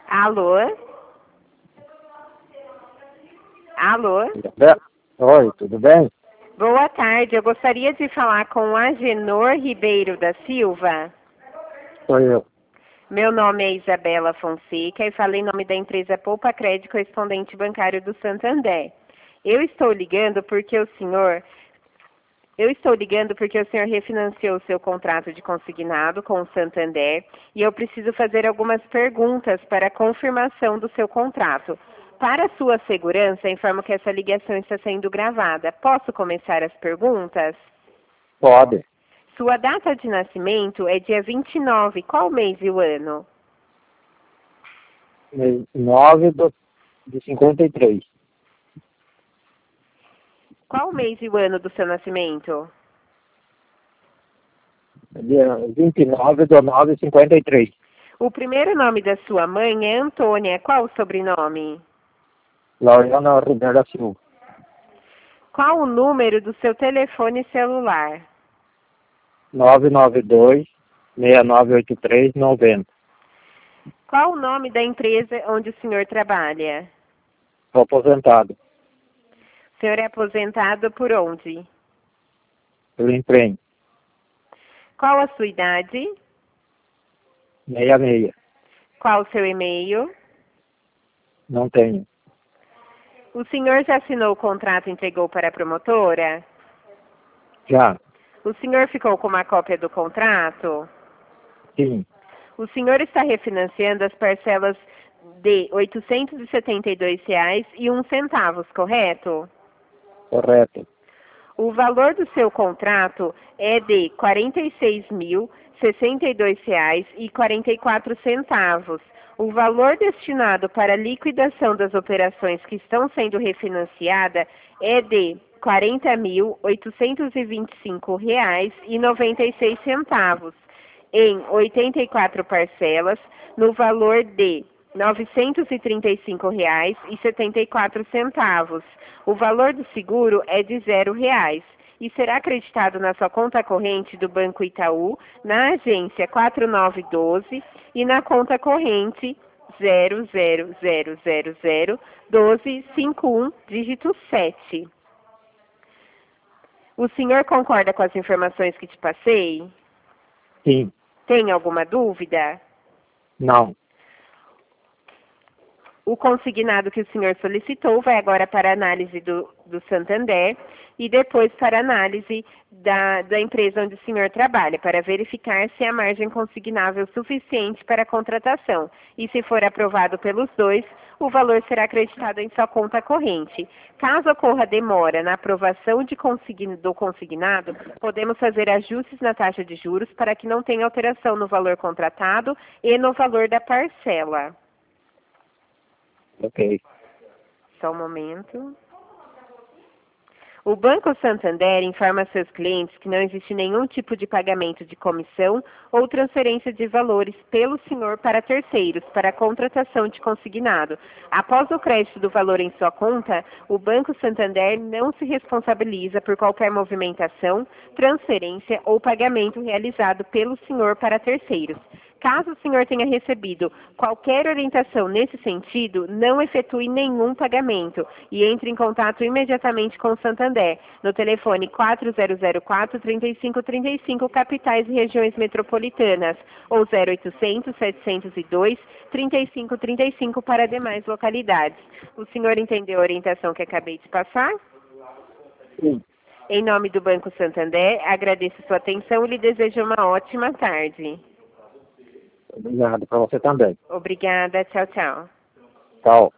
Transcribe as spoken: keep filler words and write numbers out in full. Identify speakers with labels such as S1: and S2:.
S1: Alô? Alô?
S2: Oi, tudo bem?
S1: Boa tarde, eu gostaria de falar com o Agenor Ribeiro da Silva.
S2: Sou eu.
S1: Meu nome é Isabela Fonseca e falo em nome da empresa Poupa Crédito Correspondente Bancário do Santander. Eu estou ligando porque o senhor... Eu estou ligando porque o senhor refinanciou o seu contrato de consignado com o Santander e eu preciso fazer algumas perguntas para a confirmação do seu contrato. Para sua segurança, informo que essa ligação está sendo gravada. Posso começar as perguntas?
S2: Pode.
S1: Sua data de nascimento é dia vinte e nove. Qual mês e o ano?
S2: nove do, de cinquenta e três.
S1: Qual mês e o ano do seu nascimento?
S2: Dia vinte e nove do nove de cinquenta e três.
S1: O primeiro nome da sua mãe é Antônia. Qual o sobrenome?
S2: Laureana Ribeiro da Silva.
S1: Qual o número do seu telefone celular?
S2: nove nove dois, seis nove oito três, nove zero.
S1: Qual o nome da empresa onde o senhor trabalha?
S2: Estou aposentado.
S1: O senhor é aposentado por onde?
S2: Pelo emprego.
S1: Qual a sua idade?
S2: Meia meia.
S1: Qual o seu e-mail?
S2: Não tenho.
S1: O senhor já assinou o contrato e entregou para a promotora?
S2: Já.
S1: O senhor ficou com uma cópia do contrato?
S2: Sim.
S1: O senhor está refinanciando as parcelas de oitocentos e setenta e dois reais e um centavos, correto?
S2: Correto.
S1: O valor do seu contrato é de quarenta e seis mil, sessenta e dois reais e quarenta e quatro centavos. O valor destinado para a liquidação das operações que estão sendo refinanciadas é de quarenta mil, oitocentos e vinte e cinco reais e noventa e seis centavos, em oitenta e quatro parcelas, no valor de novecentos e trinta e cinco reais e setenta e quatro centavos. O valor do seguro é de zero reais e será acreditado na sua conta corrente do Banco Itaú, na agência quatro nove um dois e na conta corrente zero zero zero zero zero doze cinco um, dígito sete. O senhor concorda com as informações que te passei?
S2: Sim.
S1: Tem alguma dúvida?
S2: Não.
S1: O consignado que o senhor solicitou vai agora para análise do, do Santander e depois para análise da, da empresa onde o senhor trabalha, para verificar se há margem consignável suficiente para a contratação. E se for aprovado pelos dois, o valor será acreditado em sua conta corrente. Caso ocorra demora na aprovação de consign, do consignado, podemos fazer ajustes na taxa de juros para que não tenha alteração no valor contratado e no valor da parcela.
S2: Ok.
S1: Só um momento. O Banco Santander informa a seus clientes que não existe nenhum tipo de pagamento de comissão ou transferência de valores pelo senhor para terceiros, para a contratação de consignado. Após o crédito do valor em sua conta, o Banco Santander não se responsabiliza por qualquer movimentação, transferência ou pagamento realizado pelo senhor para terceiros. Caso o senhor tenha recebido qualquer orientação nesse sentido, não efetue nenhum pagamento e entre em contato imediatamente com o Santander, no telefone quatro zero zero quatro, três cinco três cinco, capitais e regiões metropolitanas, ou zero oitocentos, setecentos e dois, trinta e cinco trinta e cinco para demais localidades. O senhor entendeu a orientação que acabei de passar?
S2: Sim.
S1: Em nome do Banco Santander, agradeço sua atenção e lhe desejo uma ótima tarde.
S2: Obrigado. Para você também.
S1: Obrigada. Tchau, tchau.
S2: Tchau.